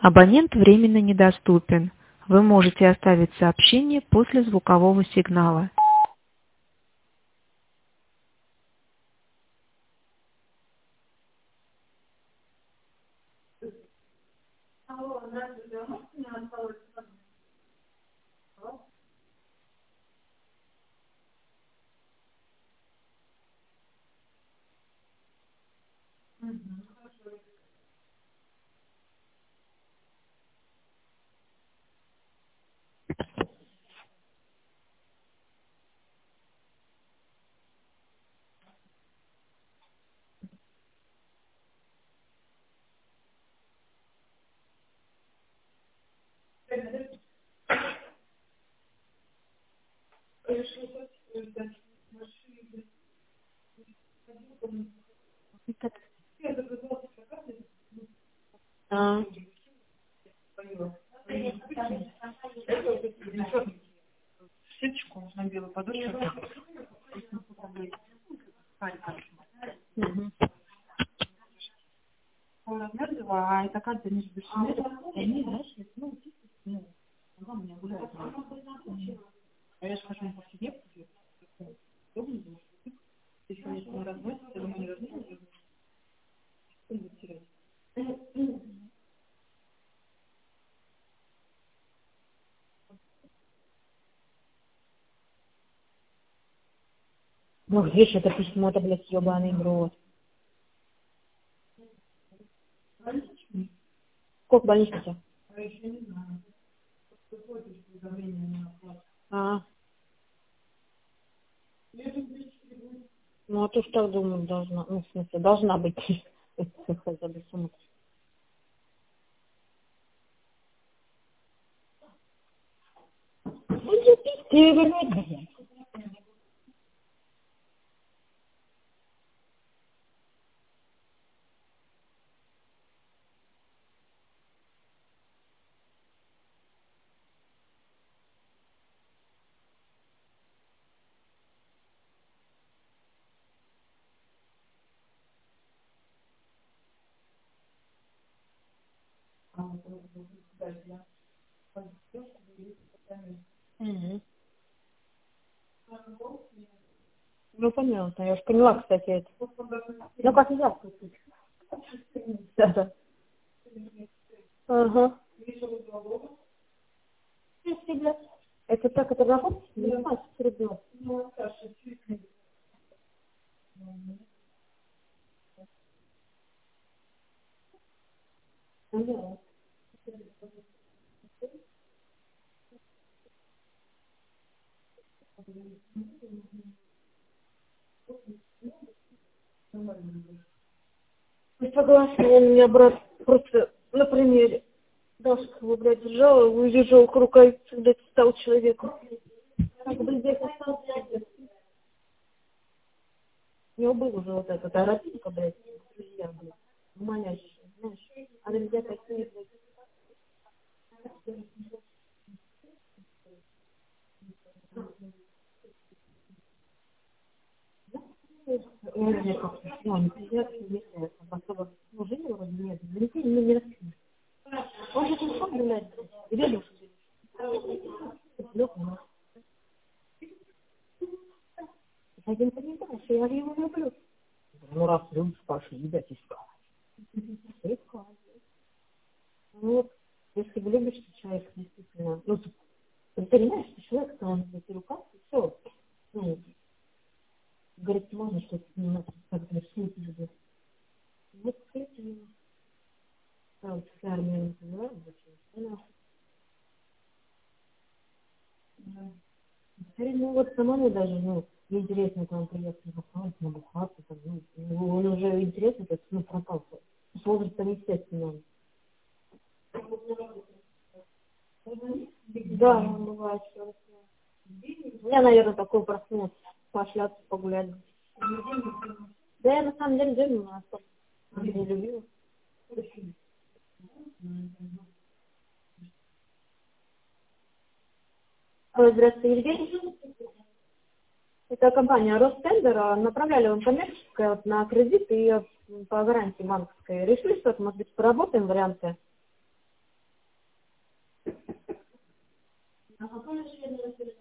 Абонент временно недоступен. Вы можете оставить сообщение после звукового сигнала. А. Сеточку на белую подушку. Угу. Размер 2, а это карта не большинство. И они, знаешь, она у меня гуляет. А я же хожу по себе, удобно, если не разносится, то не разносится, то не терять. Ну, видишь, это письмо-то, блядь, ебаный в рот. Сколько больничка у тебя? А еще не знаю. Какое уведомление на оплату? А. Ну, а ты что думаешь, должна, ну, в смысле, должна быть. Хотя бы сумма. Ты вернуть, блядь. Угу. Ну, понятно. Я уж поняла, кстати, это. Ну, как нельзя вкусить. Да-да. Ага. Это так, это работает? Не знаю, что ребенок. Я согласна, он у меня брат просто на примере. Дашка его, блядь, держала, его держал рукой, когда стал человеком. Как бы здесь остался. У него был уже вот этот аэротипка, блядь, друзья, блядь, манящие, знаешь. А друзья такие, блядь. Я как-то, ну, они приезжают, если особо, ну, жили вроде нет, залетели, но не раскрыли. Он же телефон, блядь, рядом. Лёгко, один понимаешь, я его люблю. Ну, раз любишь, пошли, блядь, искать. Искать. Ну, вот, если бы любишь, что человек действительно, ну, ты понимаешь, что человек, то он за рука, и все. Ну, говорить можно, что ты не надо, как бы, все эти люди. Вот, кстати, там, в армии называют, зачем? Ну, вот самому даже, ну, интересно, там, приехать бухать, набухаться, там, ну, он уже интересно, как, ну, пропал. С возрастом, естественно. Да, бывает, что. Я, наверное, такой проснулась, пошляться, погулять. Да, я на самом деле делаю, но особо не любила. Ой, здравствуйте, Евгений. Это компания Ростендер. Направляли вам коммерческое вот, на кредит и по гарантии банковской. Решили, что, может быть, поработаем варианты? члены